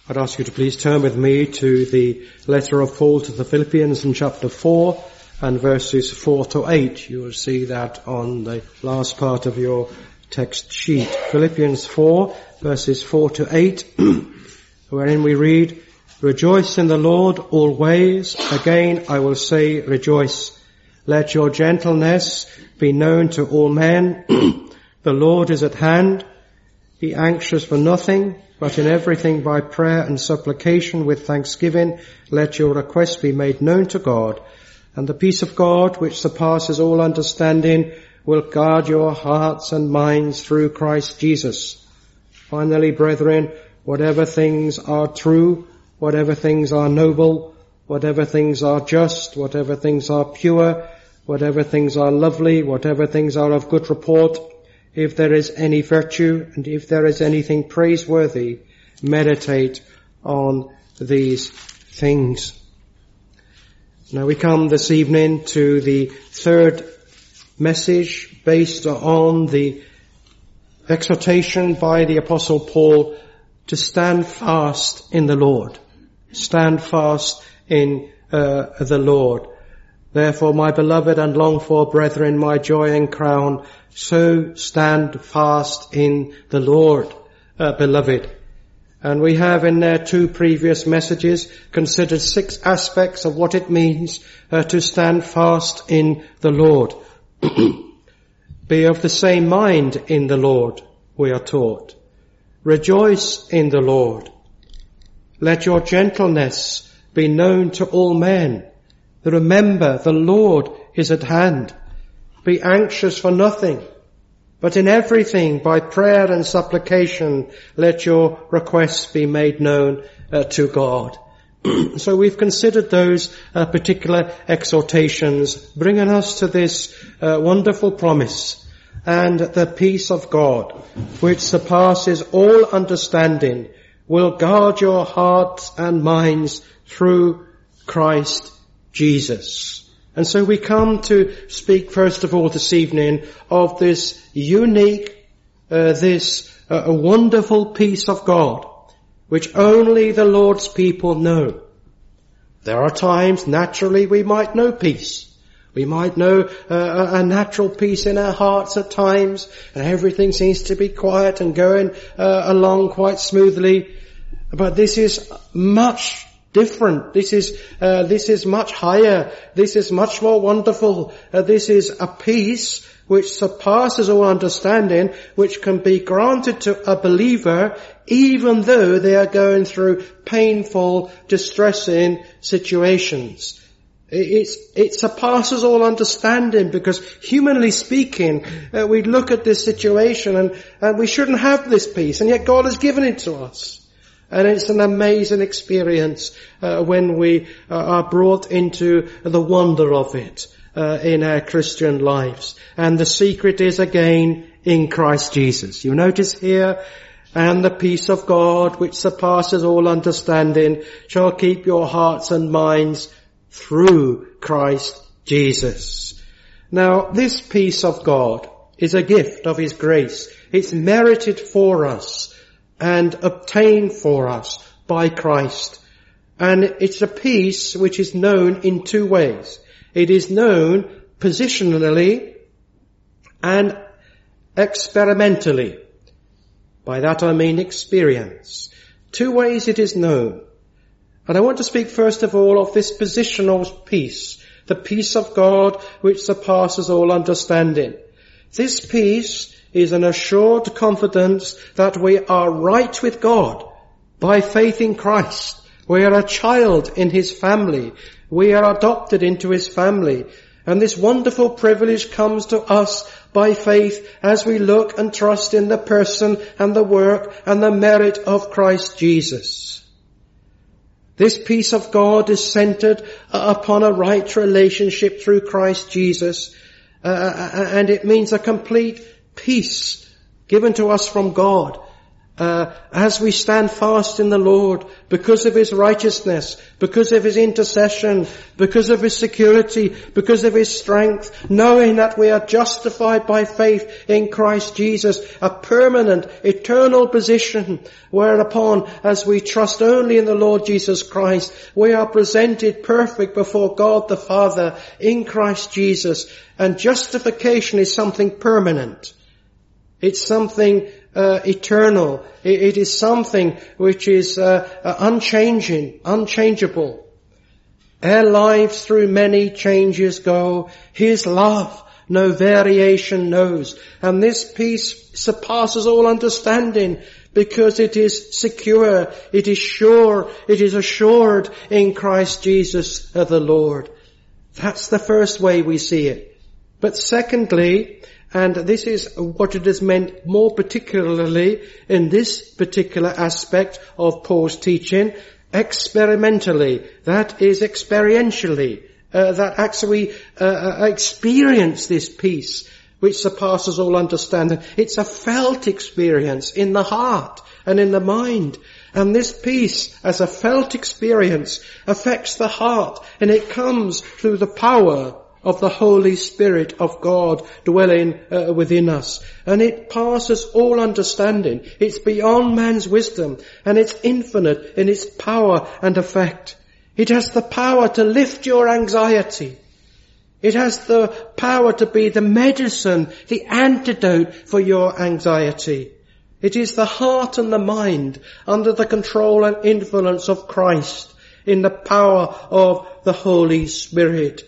I'd ask you to please turn with me to the letter of Paul to the Philippians in chapter 4 and verses 4 to 8. You will see that on the last part of your text sheet. Philippians 4 verses 4 to 8, wherein we read, "Rejoice in the Lord always. Again I will say rejoice. Let your gentleness be known to all men. The Lord is at hand. Be anxious for nothing, but in everything by prayer and supplication with thanksgiving, let your requests be made known to God. And the peace of God, which surpasses all understanding, will guard your hearts and minds through Christ Jesus. Finally, brethren, whatever things are true, whatever things are noble, whatever things are just, whatever things are pure, whatever things are lovely, whatever things are of good report, if there is any virtue and if there is anything praiseworthy, meditate on these things." Now we come this evening to the third message based on the exhortation by the Apostle Paul to stand fast in the Lord. Stand fast in the Lord. "Therefore, my beloved and longed for brethren, my joy and crown, so stand fast in the Lord, beloved." And we have in their two previous messages considered 6 aspects of what it means to stand fast in the Lord. Be of the same mind in the Lord, we are taught. Rejoice in the Lord. Let your gentleness be known to all men. Remember, the Lord is at hand. Be anxious for nothing, but in everything by prayer and supplication, let your requests be made known to God. So we've considered those particular exhortations, bringing us to this wonderful promise. "And the peace of God, which surpasses all understanding, will guard your hearts and minds through Christ Jesus." And so we come to speak first of all this evening of this unique, a wonderful peace of God, which only the Lord's people know. There are times, naturally, we might know peace. We might know a natural peace in our hearts at times, and everything seems to be quiet and going along quite smoothly. But this is much different. This is much higher. This is much more wonderful. This is a peace which surpasses all understanding, which can be granted to a believer even though they are going through painful, distressing situations. It surpasses all understanding, because humanly speaking, we look at this situation and we shouldn't have this peace, and yet God has given it to us. And it's an amazing experience when we are brought into the wonder of it in our Christian lives. And the secret is again in Christ Jesus. You notice here, "And the peace of God, which surpasses all understanding, shall keep your hearts and minds through Christ Jesus." Now, this peace of God is a gift of His grace. It's merited for us and obtained for us by Christ. And it's a peace which is known in 2 ways. It is known positionally and experimentally. By that I mean experience. 2 ways it is known. And I want to speak first of all of this positional peace, the peace of God which surpasses all understanding. This peace is an assured confidence that we are right with God by faith in Christ. We are a child in His family. We are adopted into His family. And this wonderful privilege comes to us by faith as we look and trust in the person and the work and the merit of Christ Jesus. This peace of God is centered upon a right relationship through Christ Jesus, and it means a complete peace given to us from God, as we stand fast in the Lord, because of His righteousness, because of His intercession, because of His security, because of His strength, knowing that we are justified by faith in Christ Jesus, a permanent, eternal position, whereupon, as we trust only in the Lord Jesus Christ, we are presented perfect before God the Father in Christ Jesus. And justification is something permanent. It's something eternal. It is something which is unchanging, unchangeable. Our lives through many changes go. His love no variation knows. And this peace surpasses all understanding, because it is secure, it is sure, it is assured in Christ Jesus the Lord. That's the first way we see it. But secondly, and this is what it is meant more particularly in this particular aspect of Paul's teaching, experimentally, that is experientially, that actually experience this peace which surpasses all understanding. It's a felt experience in the heart and in the mind. And this peace, as a felt experience, affects the heart, and it comes through the power of the Holy Spirit of God dwelling within us. And it passes all understanding. It's beyond man's wisdom, and it's infinite in its power and effect. It has the power to lift your anxiety. It has the power to be the medicine, the antidote for your anxiety. It is the heart and the mind under the control and influence of Christ in the power of the Holy Spirit.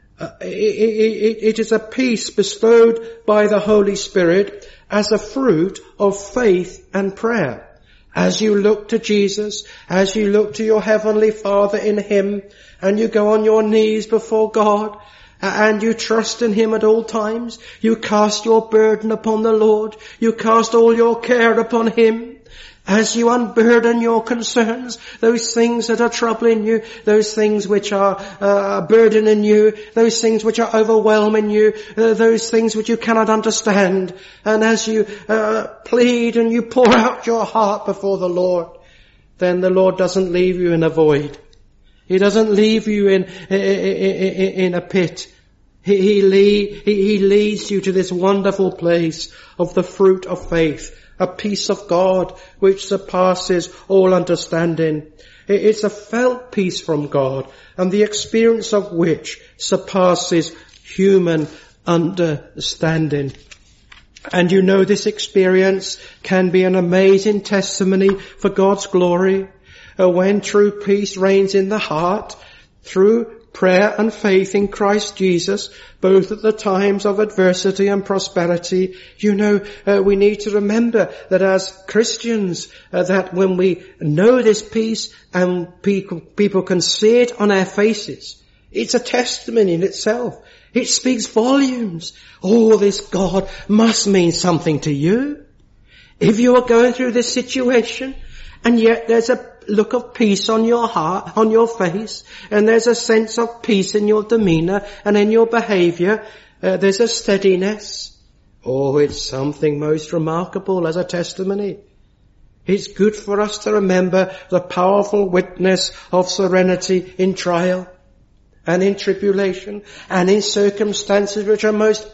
It is a peace bestowed by the Holy Spirit as a fruit of faith and prayer. As you look to Jesus, as you look to your Heavenly Father in Him, and you go on your knees before God, and you trust in Him at all times, you cast your burden upon the Lord, you cast all your care upon Him, as you unburden your concerns, those things that are troubling you, those things which are burdening you, those things which are overwhelming you, those things which you cannot understand. And as you plead and you pour out your heart before the Lord, then the Lord doesn't leave you in a void. He doesn't leave you in a pit. He leads you to this wonderful place of the fruit of faith, a peace of God which surpasses all understanding. It's a felt peace from God, and the experience of which surpasses human understanding. And you know, this experience can be an amazing testimony for God's glory. When true peace reigns in the heart through prayer and faith in Christ Jesus, both at the times of adversity and prosperity, you know, we need to remember that as Christians, that when we know this peace and people can see it on our faces, it's a testimony in itself. It speaks volumes. Oh, this God must mean something to you. If you are going through this situation, and yet there's a look of peace on your heart, on your face, and there's a sense of peace in your demeanor and in your behavior. There's a steadiness. Oh, it's something most remarkable as a testimony. It's good for us to remember the powerful witness of serenity in trial and in tribulation and in circumstances which are most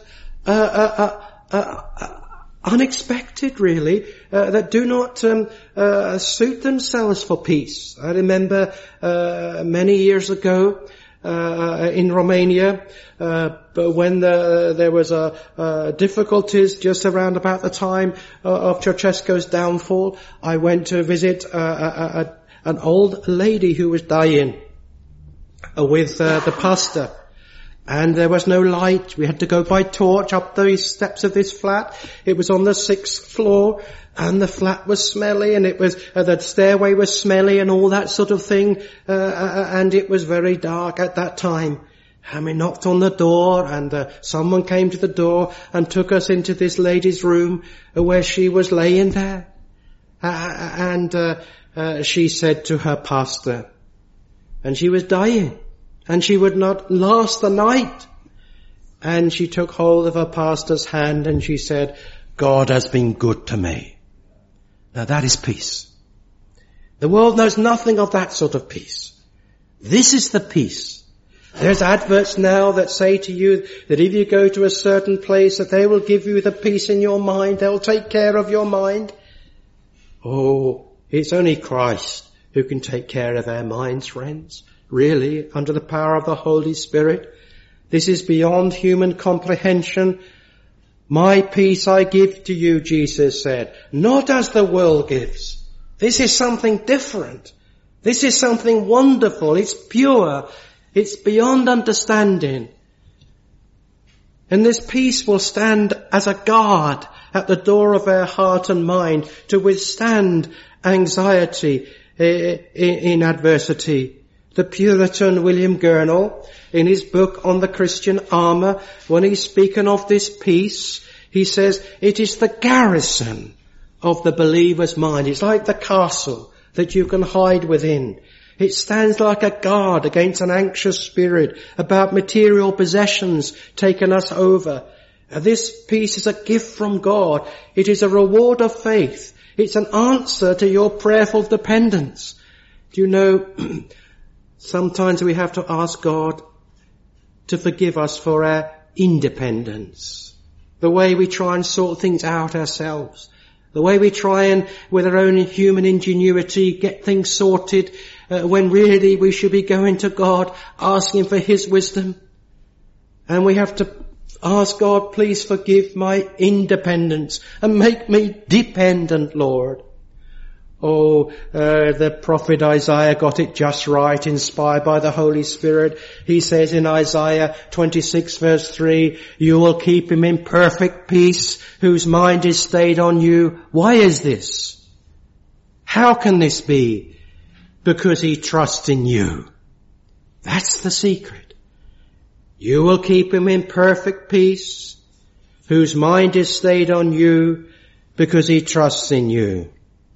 unexpected, really, that do not suit themselves for peace. I remember many years ago in Romania, when there was difficulties just around about the time of Ceausescu's downfall, I went to visit an old lady who was dying with the pastor. And there was no light. We had to go by torch up the steps of this flat. It was on the 6th floor, and the flat was smelly, and it was the stairway was smelly and all that sort of thing. And it was very dark at that time. And we knocked on the door, and someone came to the door and took us into this lady's room where she was laying there. And she said to her pastor, and she was dying, and she would not last the night. And she took hold of her pastor's hand and she said, God has been good to me. Now that is peace. The world knows nothing of that sort of peace. This is the peace. There's adverts now that say to you that if you go to a certain place that they will give you the peace in your mind, they'll take care of your mind. Oh, it's only Christ who can take care of our minds, friends. Really, under the power of the Holy Spirit. This is beyond human comprehension. My peace I give to you, Jesus said, not as the world gives. This is something different. This is something wonderful. It's pure. It's beyond understanding. And this peace will stand as a guard at the door of our heart and mind to withstand anxiety in adversity. The Puritan William Gurnall, in his book on the Christian armour, when he's speaking of this peace, he says, it is the garrison of the believer's mind. It's like the castle that you can hide within. It stands like a guard against an anxious spirit about material possessions taking us over. This peace is a gift from God. It is a reward of faith. It's an answer to your prayerful dependence. Do you know, sometimes we have to ask God to forgive us for our independence. The way we try and sort things out ourselves. The way we try and, with our own human ingenuity, get things sorted, when really we should be going to God, asking for His wisdom. And we have to ask God, please forgive my independence and make me dependent, Lord. Oh, the prophet Isaiah got it just right, inspired by the Holy Spirit. He says in Isaiah 26 verse 3, you will keep him in perfect peace, whose mind is stayed on you. Why is this? How can this be? Because he trusts in you. That's the secret. You will keep him in perfect peace, whose mind is stayed on you, because he trusts in you.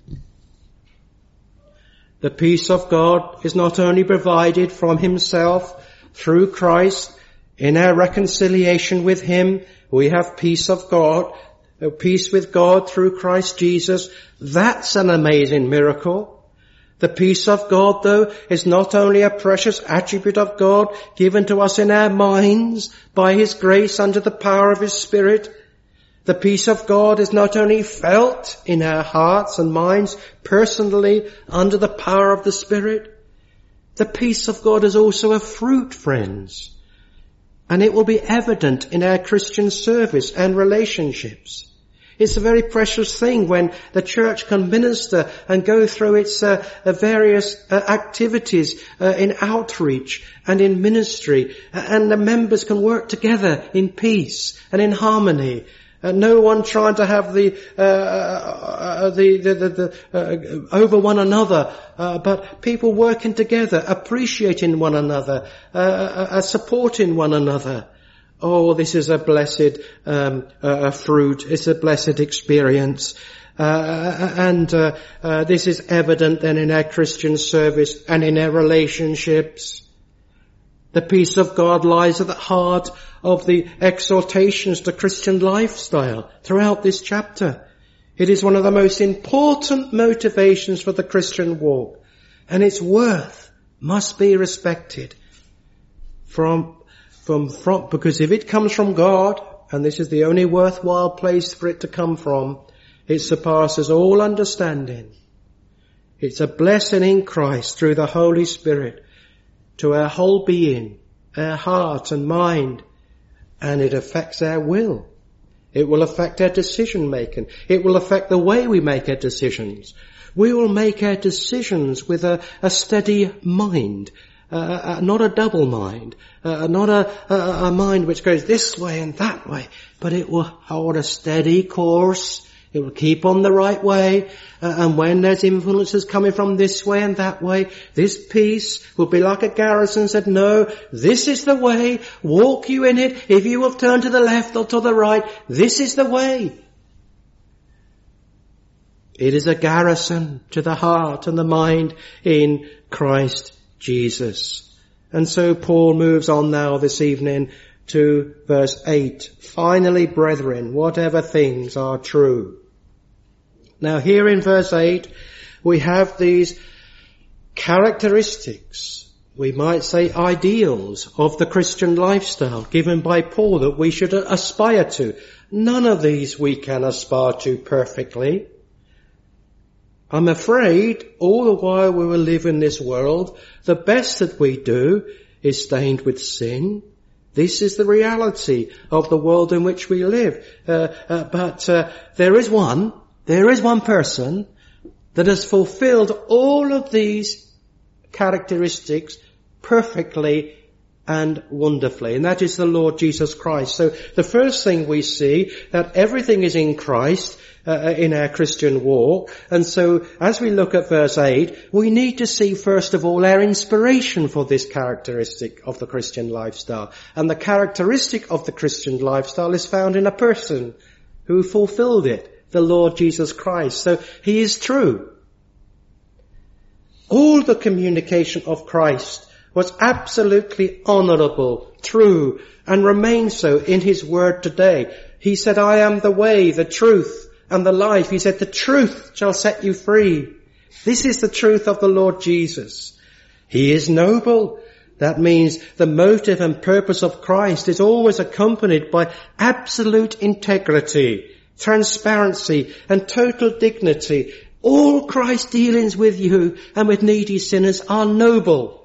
The peace of God is not only provided from Himself through Christ. In our reconciliation with Him, we have peace of God, peace with God through Christ Jesus. That's an amazing miracle. The peace of God, though, is not only a precious attribute of God given to us in our minds by His grace under the power of His Spirit. The peace of God is not only felt in our hearts and minds personally under the power of the Spirit. The peace of God is also a fruit, friends. And it will be evident in our Christian service and relationships. It's a very precious thing when the church can minister and go through its various activities in outreach and in ministry, and the members can work together in peace and in harmony. No one trying to have over one another, but people working together, appreciating one another, supporting one another. Oh, this is a blessed fruit. It's a blessed experience. This is evident then in our Christian service and in our relationships. The peace of God lies at the heart of the exhortations to Christian lifestyle throughout this chapter. It is one of the most important motivations for the Christian walk, and its worth must be respected because if it comes from God, and this is the only worthwhile place for it to come from, it surpasses all understanding. It's a blessing in Christ through the Holy Spirit to our whole being, our heart and mind, and it affects our will. It will affect our decision making. It will affect the way we make our decisions. We will make our decisions with a steady mind, not a double mind, not a mind which goes this way and that way, but it will hold a steady course. It will keep on the right way, and when there's influences coming from this way and that way, this peace will be like a garrison said, no, this is the way, walk you in it. If you will turn to the left or to the right, this is the way. It is a garrison to the heart and the mind in Christ Jesus. And so Paul moves on now this evening to verse 8. Finally, brethren, whatever things are true. Now here in verse 8, we have these characteristics, we might say ideals of the Christian lifestyle given by Paul that we should aspire to. None of these we can aspire to perfectly. I'm afraid all the while we will live in this world, the best that we do is stained with sin. This is the reality of the world in which we live. But there is one person that has fulfilled all of these characteristics perfectly and wonderfully, and that is the Lord Jesus Christ. So the first thing we see, that everything is in Christ in our Christian walk. And so as we look at verse 8, we need to see first of all our inspiration for this characteristic of the Christian lifestyle. And the characteristic of the Christian lifestyle is found in a person who fulfilled it, the Lord Jesus Christ. So he is true. All the communication of Christ was absolutely honourable, true, and remains so in his word today. He said, I am the way, the truth, and the life. He said, the truth shall set you free. This is the truth of the Lord Jesus. He is noble. That means the motive and purpose of Christ is always accompanied by absolute integrity, transparency, and total dignity. All Christ's dealings with you and with needy sinners are noble.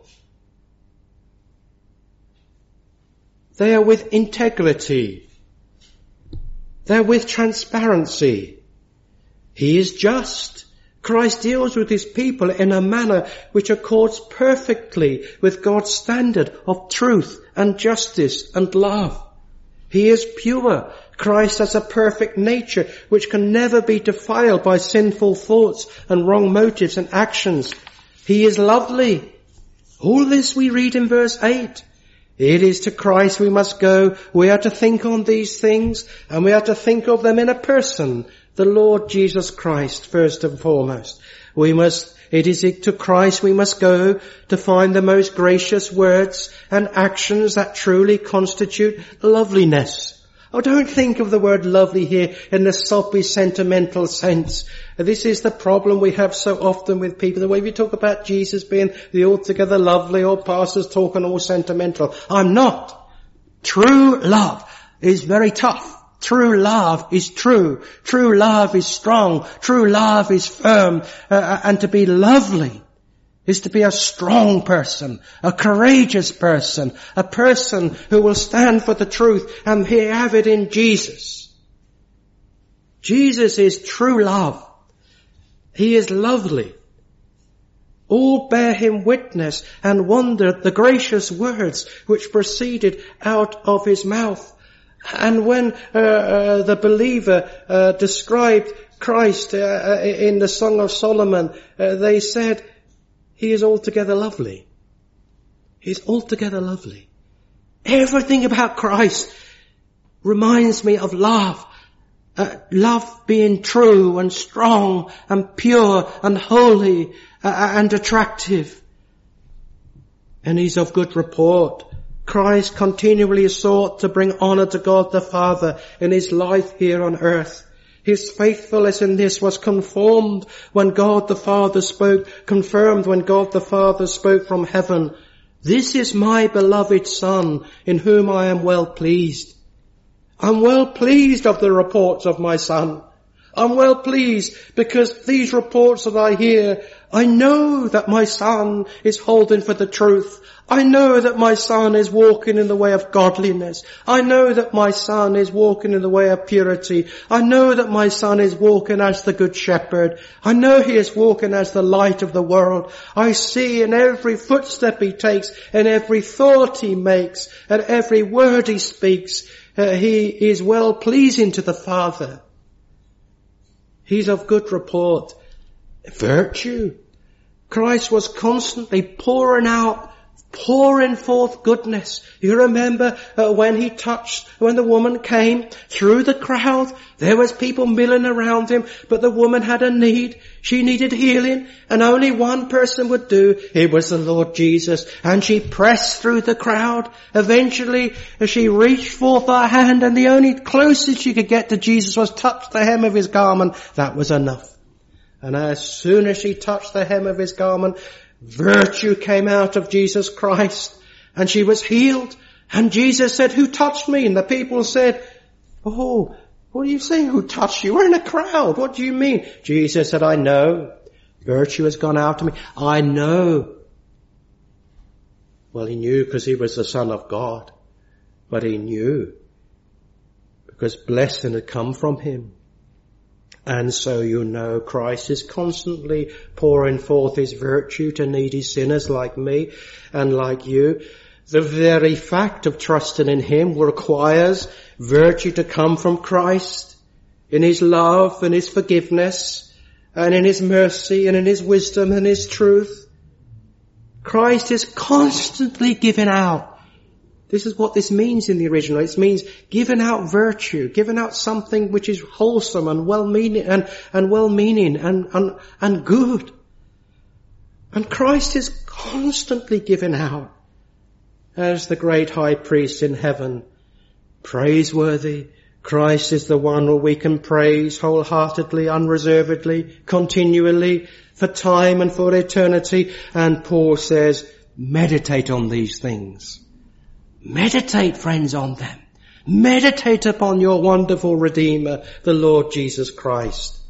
They are with integrity. They're with transparency. He is just. Christ deals with his people in a manner which accords perfectly with God's standard of truth and justice and love. He is pure. Christ has a perfect nature which can never be defiled by sinful thoughts and wrong motives and actions. He is lovely. All this we read in verse 8. It is to Christ we must go. We are to think on these things, and we are to think of them in a person, the Lord Jesus Christ, first and foremost. It is to Christ we must go to find the most gracious words and actions that truly constitute loveliness. Oh, don't think of the word lovely here in the soppy, sentimental sense. This is the problem we have so often with people. The way we talk about Jesus being the altogether lovely, or pastors talking all sentimental. I'm not. True love is very tough. True love is true. True love is strong. True love is firm. And to be lovely is to be a strong person, a courageous person, a person who will stand for the truth, and we have it in Jesus. Jesus is true love. He is lovely. All bear him witness and wonder at the gracious words which proceeded out of his mouth. And when the believer described Christ in the Song of Solomon, they said, he is altogether lovely. He's altogether lovely. Everything about Christ reminds me of love. Love being true and strong and pure and holy and attractive. And he's of good report. Christ continually sought to bring honour to God the Father in his life here on earth. His faithfulness in this was confirmed when God the Father spoke from heaven. This is my beloved Son, in whom I am well pleased. I'm well pleased of the reports of my Son. I'm well pleased because these reports that I hear, I know that my Son is holding for the truth. I know that my Son is walking in the way of godliness. I know that my Son is walking in the way of purity. I know that my Son is walking as the Good Shepherd. I know he is walking as the light of the world. I see in every footstep he takes, and every thought he makes, and every word he speaks, he is well pleasing to the Father. He's of good report. Virtue. Christ was constantly pouring forth goodness. You remember when the woman came through the crowd, there was people milling around him, but the woman had a need. She needed healing, and only one person would do. It was the Lord Jesus. And she pressed through the crowd. Eventually, she reached forth her hand, and the only closest she could get to Jesus was touch the hem of his garment. That was enough. And as soon as she touched the hem of his garment, virtue came out of Jesus Christ, and she was healed. And Jesus said, "Who touched me?" And the people said, "Oh, what are you saying? Who touched you? We're in a crowd. What do you mean?" Jesus said, "I know. Virtue has gone out of me. I know." Well, he knew because he was the Son of God. But he knew because blessing had come from him. And so you know Christ is constantly pouring forth his virtue to needy sinners like me and like you. The very fact of trusting in him requires virtue to come from Christ in his love and his forgiveness and in his mercy and in his wisdom and his truth. Christ is constantly giving out. This is what this means in the original. It means giving out virtue, giving out something which is wholesome and well-meaning and good. And Christ is constantly giving out as the great high priest in heaven. Praiseworthy. Christ is the one who we can praise wholeheartedly, unreservedly, continually, for time and for eternity. And Paul says, meditate on these things. Meditate, friends, on them. Meditate upon your wonderful Redeemer, the Lord Jesus Christ.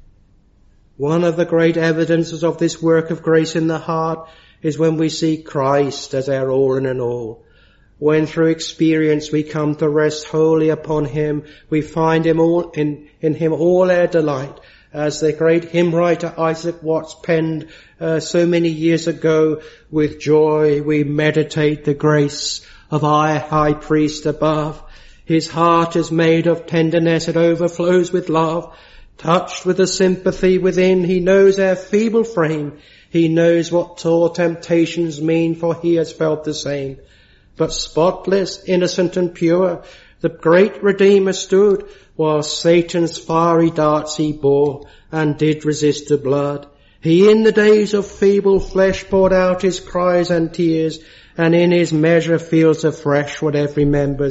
One of the great evidences of this work of grace in the heart is when we see Christ as our all and in all. When through experience we come to rest wholly upon him, we find him all in him all our delight. As the great hymn writer Isaac Watts penned so many years ago, with joy we meditate the grace of our high priest above. His heart is made of tenderness, it overflows with love. Touched with the sympathy within, he knows our feeble frame. He knows what sore temptations mean, for he has felt the same. But spotless, innocent and pure, the great Redeemer stood, while Satan's fiery darts he bore, and did resist the blood. He in the days of feeble flesh poured out his cries and tears, and in his measure feels afresh what every member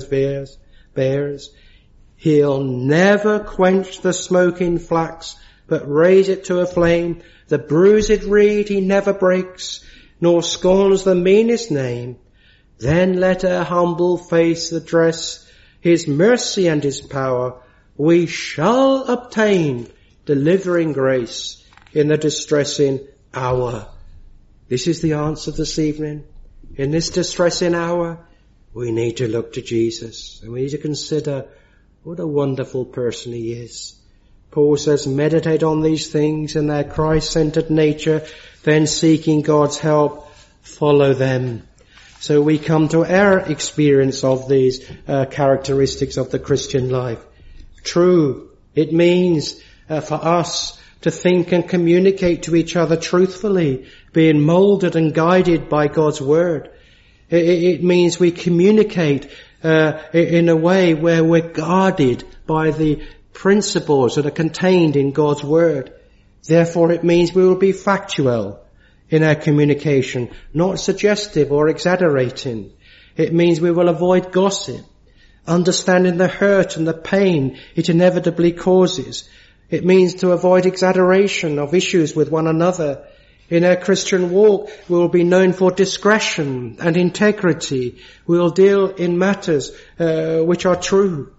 bears. He'll never quench the smoking flax, but raise it to a flame. The bruised reed he never breaks, nor scorns the meanest name. Then let our humble face address his mercy and his power. We shall obtain delivering grace in the distressing hour. This is the answer this evening. In this distressing hour, we need to look to Jesus, and we need to consider what a wonderful person he is. Paul says, meditate on these things in their Christ-centered nature, then seeking God's help, follow them. So we come to our experience of these characteristics of the Christian life. True, it means for us to think and communicate to each other truthfully, being molded and guided by God's word. It means we communicate in a way where we're guarded by the principles that are contained in God's word. Therefore, it means we will be factual in our communication, not suggestive or exaggerating. It means we will avoid gossip, understanding the hurt and the pain it inevitably causes. It means to avoid exaggeration of issues with one another. In our Christian walk, we will be known for discretion and integrity. We will deal in matters which are true.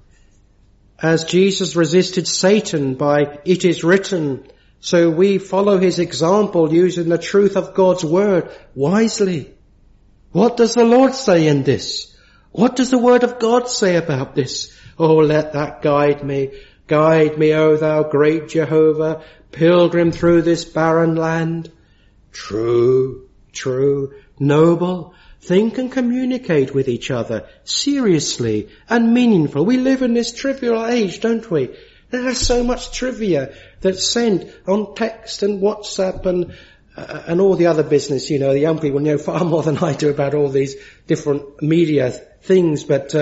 As Jesus resisted Satan by "it is written," so we follow his example using the truth of God's word wisely. What does the Lord say in this? What does the word of God say about this? Oh, let that guide me. Guide me, O thou great Jehovah, pilgrim through this barren land. True, noble. Think and communicate with each other seriously and meaningful. We live in this trivial age, don't we? There's so much trivia that's sent on text and WhatsApp and all the other business. You know, the young people know far more than I do about all these different media things, but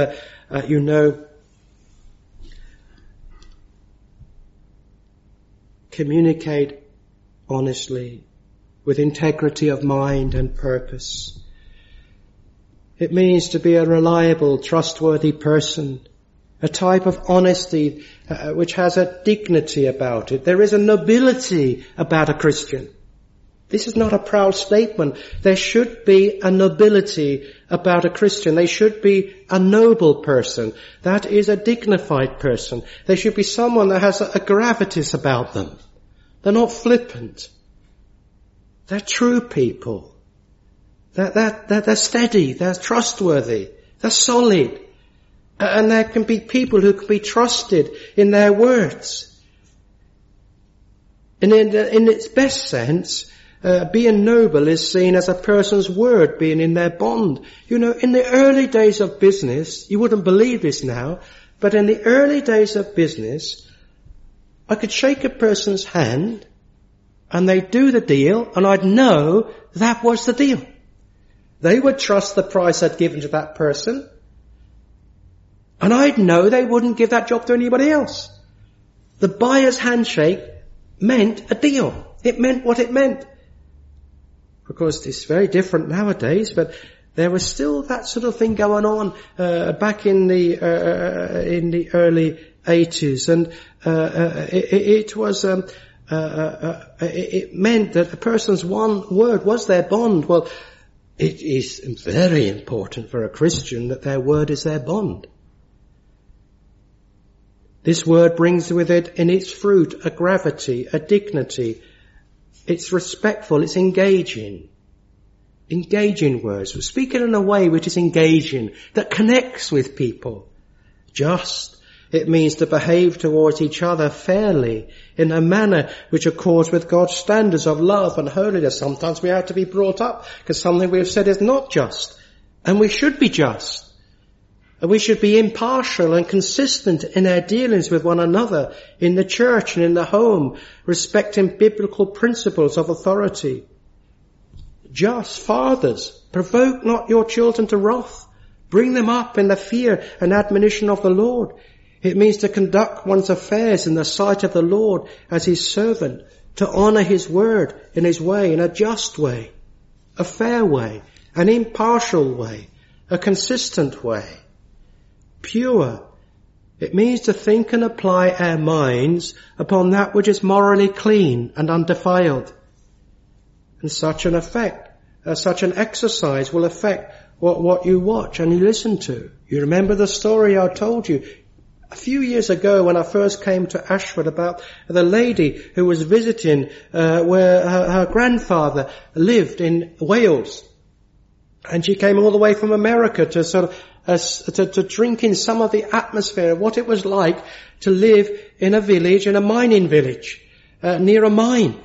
communicate honestly, with integrity of mind and purpose. It means to be a reliable, trustworthy person a type of honesty which has a dignity about it. There is a nobility about a Christian. This is not a proud statement. There should be a nobility about a Christian. They should be a noble person. That is a dignified person. They should be someone that has a gravitas about them. They're not flippant. They're true people. They're steady. They're trustworthy. They're solid. And there can be people who can be trusted in their words. And in its best sense, being noble is seen as a person's word being in their bond. You know, in the early days of business, you wouldn't believe this now, but in the early days of business, I could shake a person's hand and they'd do the deal and I'd know that was the deal. They would trust the price I'd given to that person and I'd know they wouldn't give that job to anybody else. The buyer's handshake meant a deal. It meant what it meant. Of course, it's very different nowadays, but there was still that sort of thing going on back in the early 80s, and it meant that a person's one word was their bond. Well, it is very important for a Christian that their word is their bond. This word brings with it in its fruit a gravity, a dignity. It's respectful, it's engaging. Engaging words. We're speaking in a way which is engaging, that connects with people. Just. It means to behave towards each other fairly, in a manner which accords with God's standards of love and holiness. Sometimes we have to be brought up because something we have said is not just. And we should be just. And we should be impartial and consistent in our dealings with one another, in the church and in the home, respecting biblical principles of authority. Just fathers, provoke not your children to wrath. Bring them up in the fear and admonition of the Lord. It means to conduct one's affairs in the sight of the Lord as his servant, to honour his word in his way, in a just way, a fair way, an impartial way, a consistent way. Pure. It means to think and apply our minds upon that which is morally clean and undefiled. And such an exercise will affect what you watch and you listen to. You remember the story I told you a few years ago when I first came to Ashford about the lady who was visiting where her grandfather lived in Wales. And she came all the way from America to sort of to drink in some of the atmosphere of what it was like to live in a village, in a mining village, near a mine.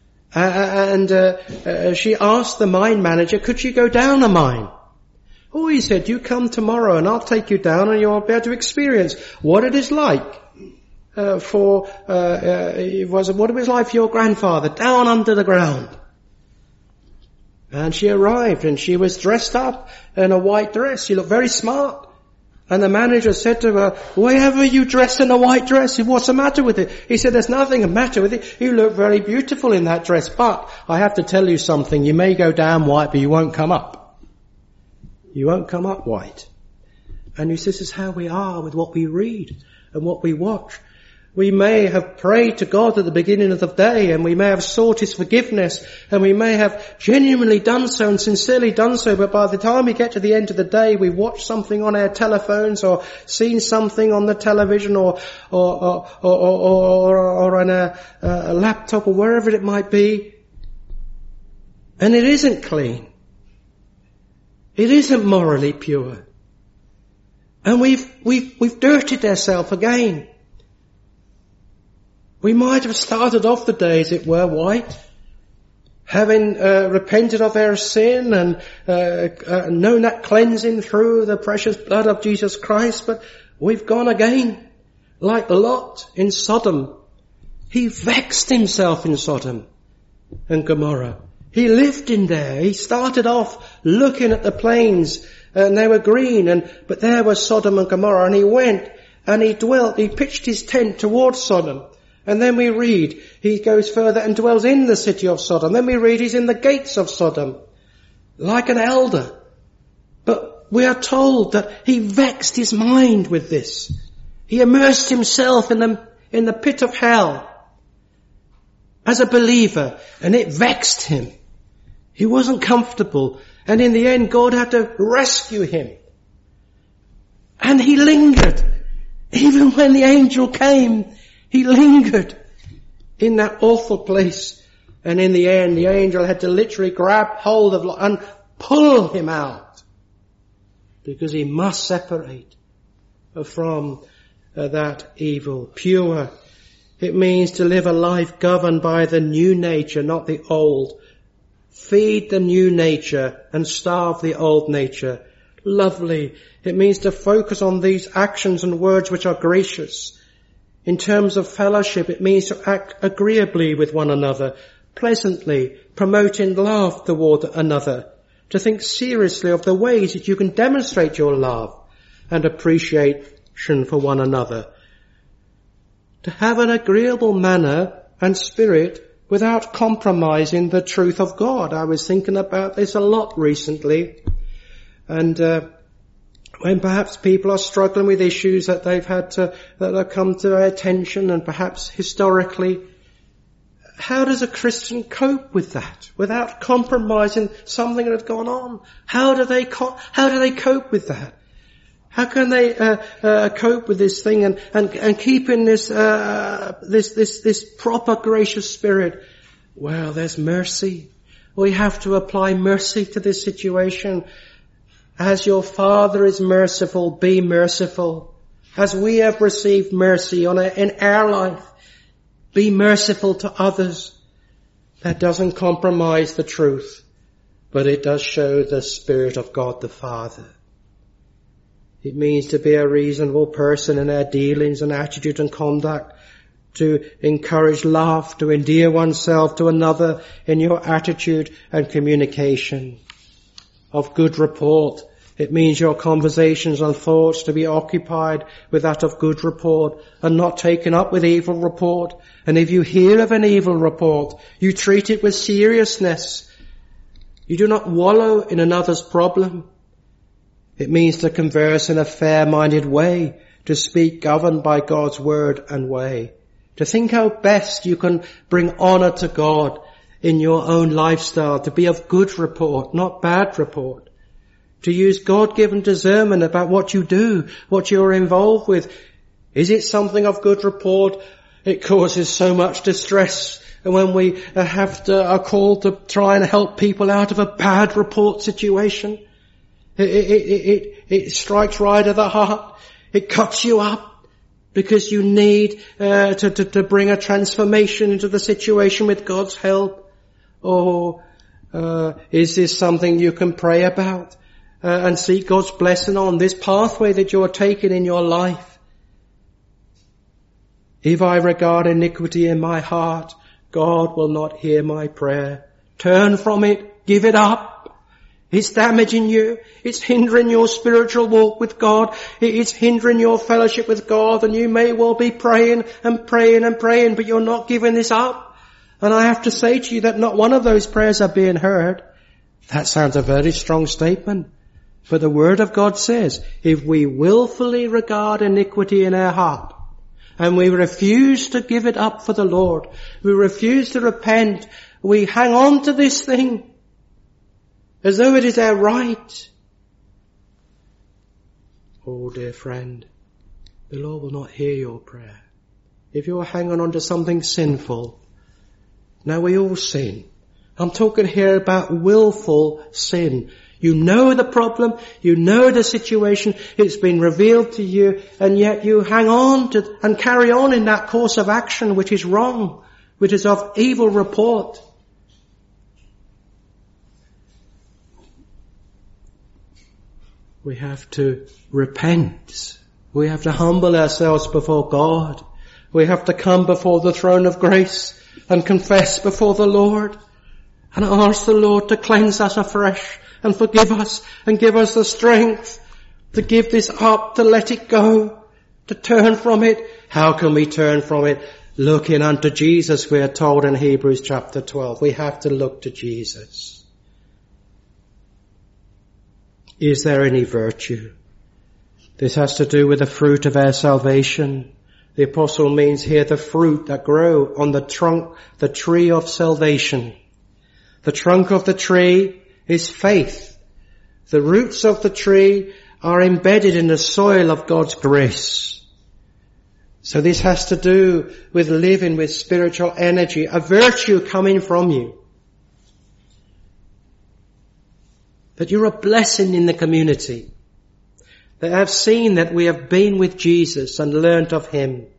She asked the mine manager, could she go down a mine? Oh, he said, you come tomorrow and I'll take you down and you'll be able to experience what it is like what it was like for your grandfather down under the ground. And she arrived and she was dressed up in a white dress. She looked very smart. And the manager said to her, why ever you dressed in a white dress? What's the matter with it? He said, there's nothing the matter with it. You look very beautiful in that dress. But I have to tell you something. You may go down white, but you won't come up. You won't come up white. And this is how we are with what we read and what we watch. We may have prayed to God at the beginning of the day and we may have sought his forgiveness and we may have genuinely done so and sincerely done so, but by the time we get to the end of the day, we've watched something on our telephones or seen something on the television or on a laptop or wherever it might be, and it isn't clean. It isn't morally pure. And we've dirtied ourselves again. We might have started off the day, as it were, white, having repented of our sin and known that cleansing through the precious blood of Jesus Christ, but we've gone again, like Lot in Sodom. He vexed himself in Sodom and Gomorrah. He lived in there. He started off looking at the plains and they were green, but there was Sodom and Gomorrah, and he went and he pitched his tent towards Sodom. And then we read, he goes further and dwells in the city of Sodom. Then we read he's in the gates of Sodom, like an elder. But we are told that he vexed his mind with this. He immersed himself in the pit of hell as a believer, and it vexed him. He wasn't comfortable, and in the end God had to rescue him. And he lingered. Even when the angel came, he lingered in that awful place. And in the end, the angel had to literally grab hold of and pull him out, because he must separate from that evil. Pure, it means to live a life governed by the new nature, not the old. Feed the new nature and starve the old nature. Lovely, it means to focus on these actions and words which are gracious. In terms of fellowship, it means to act agreeably with one another, pleasantly, promoting love toward another, to think seriously of the ways that you can demonstrate your love and appreciation for one another, to have an agreeable manner and spirit without compromising the truth of God. I was thinking about this a lot recently, and when perhaps people are struggling with issues that they've had that have come to their attention, and perhaps historically, how does a Christian cope with that without compromising something that has gone on? How do they cope with that? How can they cope with this thing and keep in this proper gracious spirit? Well, there's mercy. We have to apply mercy to this situation. As your Father is merciful, be merciful. As we have received mercy in our life, be merciful to others. That doesn't compromise the truth, but it does show the Spirit of God the Father. It means to be a reasonable person in our dealings and attitude and conduct, to encourage love, to endear oneself to another in your attitude and communication. Of good report, it means your conversations and thoughts to be occupied with that of good report and not taken up with evil report. And if you hear of an evil report, you treat it with seriousness. You do not wallow in another's problem. It means to converse in a fair-minded way, to speak governed by God's word and way, to think how best you can bring honor to God in your own lifestyle, to be of good report, not bad report, to use God-given discernment about what you do, what you're involved with. Is it something of good report? It causes so much distress. And when we are called to try and help people out of a bad report situation, it strikes right at the heart. It cuts you up because you need to bring a transformation into the situation with God's help. Or is this something you can pray about and seek God's blessing on, this pathway that you're taking in your life? If I regard iniquity in my heart, God will not hear my prayer. Turn from it. Give it up. It's damaging you. It's hindering your spiritual walk with God. It's hindering your fellowship with God. And you may well be praying and praying and praying, but you're not giving this up. And I have to say to you that not one of those prayers are being heard. That sounds a very strong statement. For the Word of God says, if we willfully regard iniquity in our heart, and we refuse to give it up for the Lord, we refuse to repent, we hang on to this thing as though it is our right. Oh, dear friend, the Lord will not hear your prayer. If you're hanging on to something sinful, now we all sin. I'm talking here about willful sin. You know the problem, you know the situation, it's been revealed to you, and yet you hang on to and carry on in that course of action which is wrong, which is of evil report. We have to repent. We have to humble ourselves before God. We have to come before the throne of grace and confess before the Lord and ask the Lord to cleanse us afresh and forgive us and give us the strength to give this up, to let it go, to turn from it. How can we turn from it? Looking unto Jesus, we are told in Hebrews chapter 12. We have to look to Jesus. Is there any virtue? This has to do with the fruit of our salvation. The apostle means here the fruit that grow on the trunk, the tree of salvation. The trunk of the tree is faith. The roots of the tree are embedded in the soil of God's grace. So this has to do with living with spiritual energy, a virtue coming from you. That you're a blessing in the community. They have seen that we have been with Jesus and learnt of him.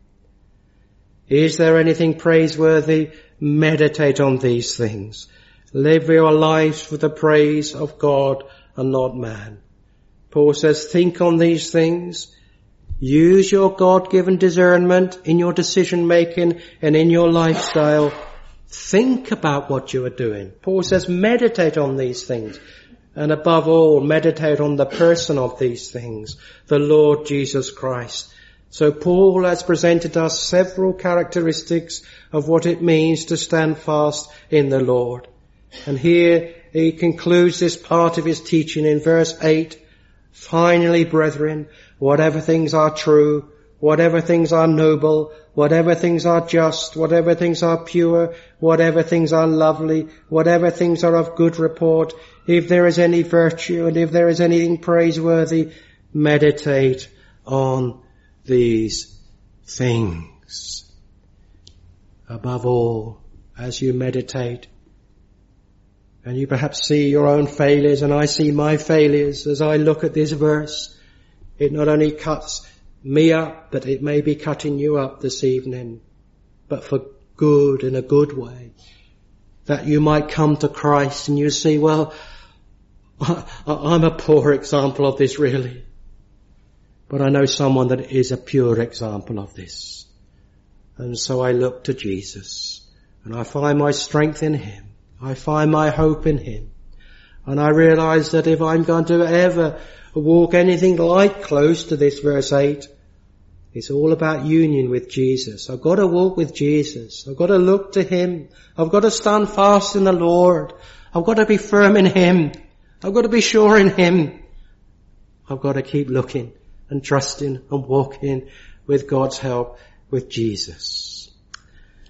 Is there anything praiseworthy? Meditate on these things. Live your lives for the praise of God and not man. Paul says, think on these things. Use your God-given discernment in your decision making and in your lifestyle. Think about what you are doing. Paul says, meditate on these things. And above all, meditate on the person of these things, the Lord Jesus Christ. So Paul has presented us several characteristics of what it means to stand fast in the Lord. And here he concludes this part of his teaching in verse 8. Finally, brethren, whatever things are true, whatever things are noble, whatever things are just, whatever things are pure, whatever things are lovely, whatever things are of good report, if there is any virtue and if there is anything praiseworthy, meditate on these things. Above all, as you meditate, and you perhaps see your own failures, and I see my failures as I look at this verse, it not only cuts me up, but it may be cutting you up this evening, but for good, in a good way, that you might come to Christ and you see, well, I'm a poor example of this really, but I know someone that is a pure example of this. And so I look to Jesus and I find my strength in him. I find my hope in him. And I realize that if I'm going to ever walk anything like close to this verse 8, it's all about union with Jesus. I've got to walk with Jesus. I've got to look to him. I've got to stand fast in the Lord. I've got to be firm in him. I've got to be sure in him. I've got to keep looking and trusting and walking with God's help with Jesus.